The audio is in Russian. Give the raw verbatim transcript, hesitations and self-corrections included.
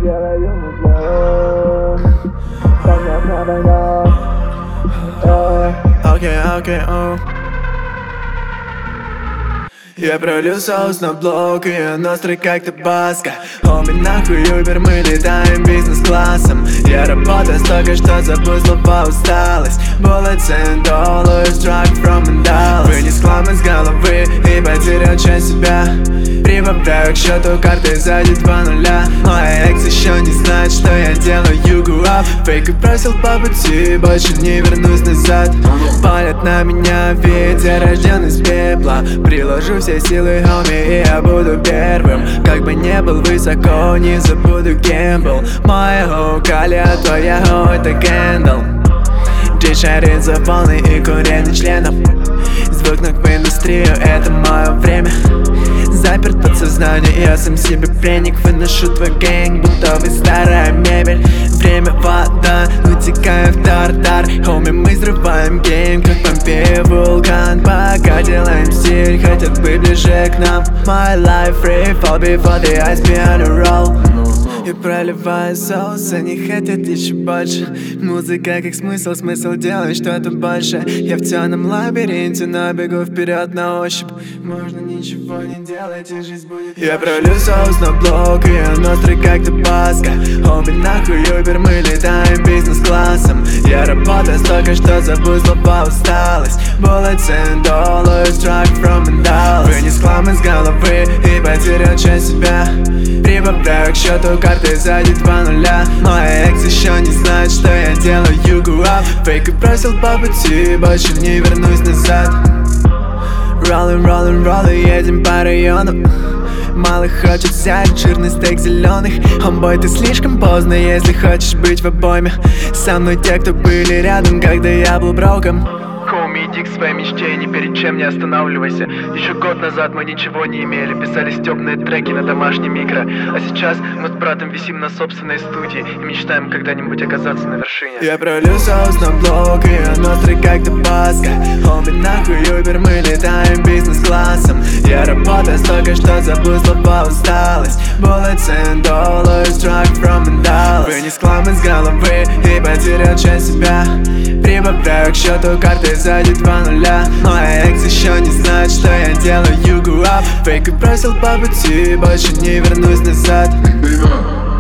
делаю музло. Понятно, война. Окей, окей, о. Я пролил соус на блок, и он острый как табаско. Хоми, нахуй Uber, мы летаем бизнес-классом. Я работаю столько, что забыл слова усталость. Bullets and dollars, drug from Dallas. Вынес хлам из головы и потерял часть себя. Прибавляю к счету карты сзади два нуля. Моя экс еще не знает, что я делаю югу ап. Фейк и бросил по пути, больше не вернусь назад. Палят на меня, ведь я рожден из пепла. Приложу все силы, хоми, и я буду первым. Как бы не был высоко, не забуду кем был. Моего калия, твоего это кендл. Здесь шарит за волны и курение членов. Звукнуть в индустрию, это мое время. Заперт подсознание, я сам себе пленник. Выношу твой гэнг, будто вы старая мебель. Время вода, утекаю в тартар. Хоми, мы взрываем гейм, как Помпея вулкан. Пока делаем стиль, хотят быть ближе к нам. My life free fall before the ice be on a roll. Я проливаю соус, они хотят еще больше. Музыка как смысл, смысл делать что-то больше. Я в темном лабиринте, но бегу вперед на ощупь. Можно ничего не делать, и жизнь будет. Я пролил соус на блок, и он острый как табаско. Хоми, нахуй Uber, мы летаем бизнес-классом. Я работаю столько, что забыл слова усталость. Bullets and dollars, drug from Dallas. Вынес хлам из головы и потерял часть себя. Прибавляю к счету карты сзади два нуля. Моя экс еще не знает, что я делаю югу ап. Фейк и бросил по пути, больше не вернусь назад. Роллин, роллин, роллин, едем по району. Мало хочет взять жирный стейк зеленых. Homeboy, ты слишком поздно, если хочешь быть в обойме. Со мной те, кто были рядом, когда я был броком. Хоми, иди к своей мечте и ни перед чем не останавливайся. Еще год назад мы ничего не имели, писали стёбные треки на домашней микро. А сейчас мы с братом висим на собственной студии и мечтаем когда-нибудь оказаться на вершине. Я пролил соус на блок, и он острый как табаско. Хоми, нахуй Uber, мы летаем бизнес-классом. Я работаю столько, что забыл слова усталость. Bullets and dollars, drug from Dallas. Вынес хлам из головы и потерял часть себя. Прибавляю к счету карты сзади два нуля. Моя экс еще не знает, что я делаю югу ап. Фейк и бросил по пути, больше не вернусь назад.